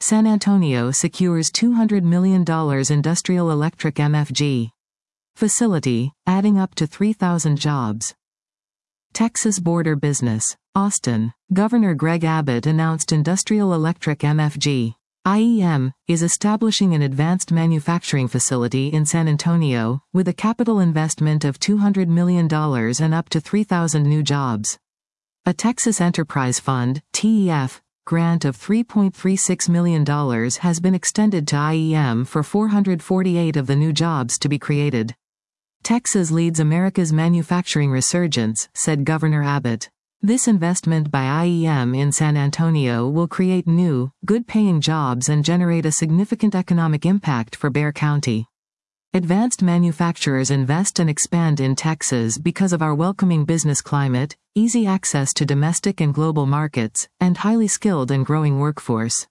San Antonio secures $200 million industrial electric MFG facility, adding up to 3,000 jobs. Texas border business. Austin. Governor Greg Abbott announced Industrial Electric MFG IEM is establishing an advanced manufacturing facility in San Antonio, with a capital investment of $200 million and up to 3,000 new jobs. A Texas Enterprise Fund (TEF) grant of $3.36 million has been extended to IEM for 448 of the new jobs to be created. Texas leads America's manufacturing resurgence, said Governor Abbott. This investment by IEM in San Antonio will create new, good-paying jobs and generate a significant economic impact for Bexar County. Advanced manufacturers invest and expand in Texas because of our welcoming business climate, easy access to domestic and global markets, and highly skilled and growing workforce.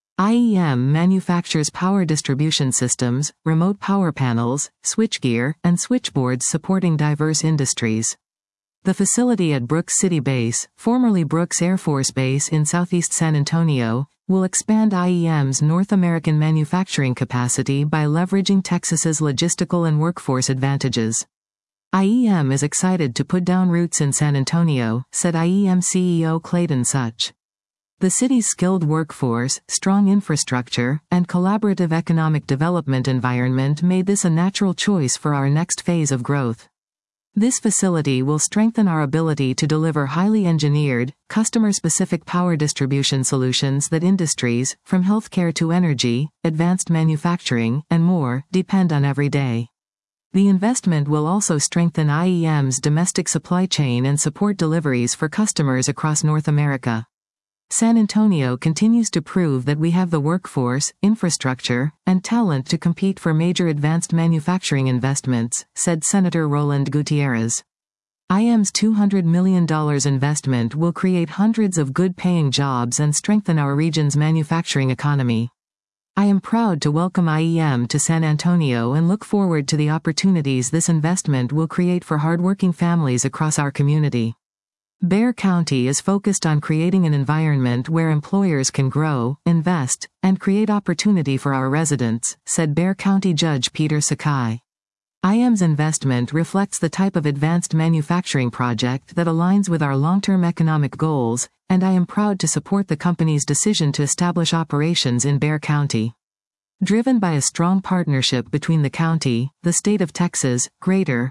IEM manufactures power distribution systems, remote power panels, switchgear, and switchboards supporting diverse industries. The facility at Brooks City Base, formerly Brooks Air Force Base in southeast San Antonio, will expand IEM's North American manufacturing capacity by leveraging Texas's logistical and workforce advantages. IEM is excited to put down roots in San Antonio, said IEM CEO Clayton Such. The city's skilled workforce, strong infrastructure, and collaborative economic development environment made this a natural choice for our next phase of growth. This facility will strengthen our ability to deliver highly engineered, customer-specific power distribution solutions that industries, from healthcare to energy, advanced manufacturing, and more, depend on every day. The investment will also strengthen IEM's domestic supply chain and support deliveries for customers across North America. San Antonio continues to prove that we have the workforce, infrastructure, and talent to compete for major advanced manufacturing investments, said Senator Roland Gutierrez. IEM's $200 million investment will create hundreds of good-paying jobs and strengthen our region's manufacturing economy. I am proud to welcome IEM to San Antonio and look forward to the opportunities this investment will create for hardworking families across our community. Bexar County is focused on creating an environment where employers can grow, invest, and create opportunity for our residents, said Bexar County Judge Peter Sakai. IEM's investment reflects the type of advanced manufacturing project that aligns with our long-term economic goals, and I am proud to support the company's decision to establish operations in Bexar County. Driven by a strong partnership between the county, the state of Texas, Greater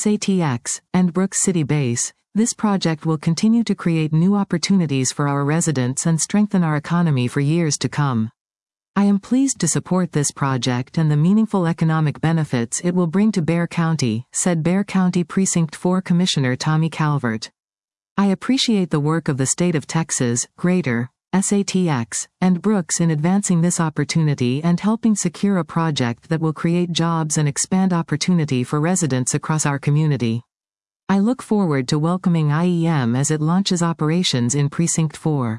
SATX, and Brooks City Base, this project will continue to create new opportunities for our residents and strengthen our economy for years to come. I am pleased to support this project and the meaningful economic benefits it will bring to Bexar County, said Bexar County Precinct 4 Commissioner Tommy Calvert. I appreciate the work of the state of Texas, Greater SATX, and Brooks in advancing this opportunity and helping secure a project that will create jobs and expand opportunity for residents across our community. I look forward to welcoming IEM as it launches operations in Precinct 4.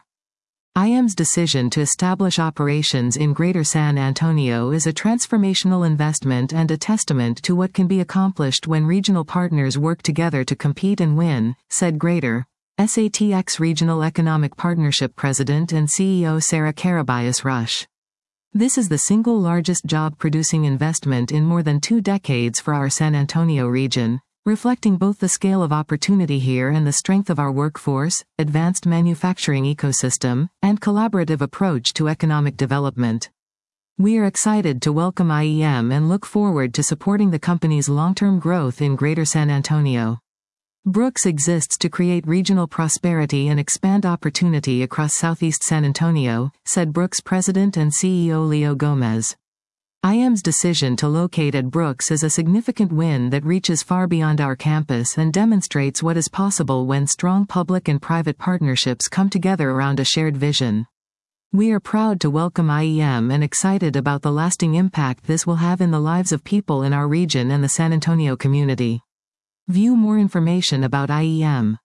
IEM's decision to establish operations in Greater San Antonio is a transformational investment and a testament to what can be accomplished when regional partners work together to compete and win, said Greater SATX Regional Economic Partnership President and CEO Sarah Karabayas Rush. This is the single largest job-producing investment in more than 2 decades for our San Antonio region, reflecting both the scale of opportunity here and the strength of our workforce, advanced manufacturing ecosystem, and collaborative approach to economic development. We are excited to welcome IEM and look forward to supporting the company's long-term growth in Greater San Antonio. Brooks exists to create regional prosperity and expand opportunity across southeast San Antonio, said Brooks President and CEO Leo Gomez. IEM's decision to locate at Brooks is a significant win that reaches far beyond our campus and demonstrates what is possible when strong public and private partnerships come together around a shared vision. We are proud to welcome IEM and excited about the lasting impact this will have in the lives of people in our region and the San Antonio community. View more information about IEM.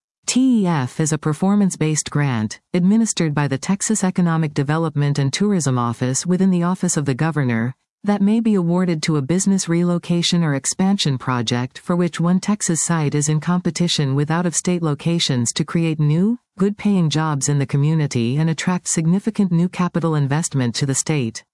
TEF is a performance-based grant, administered by the Texas Economic Development and Tourism Office within the Office of the Governor, that may be awarded to a business relocation or expansion project for which one Texas site is in competition with out-of-state locations to create new, good-paying jobs in the community and attract significant new capital investment to the state.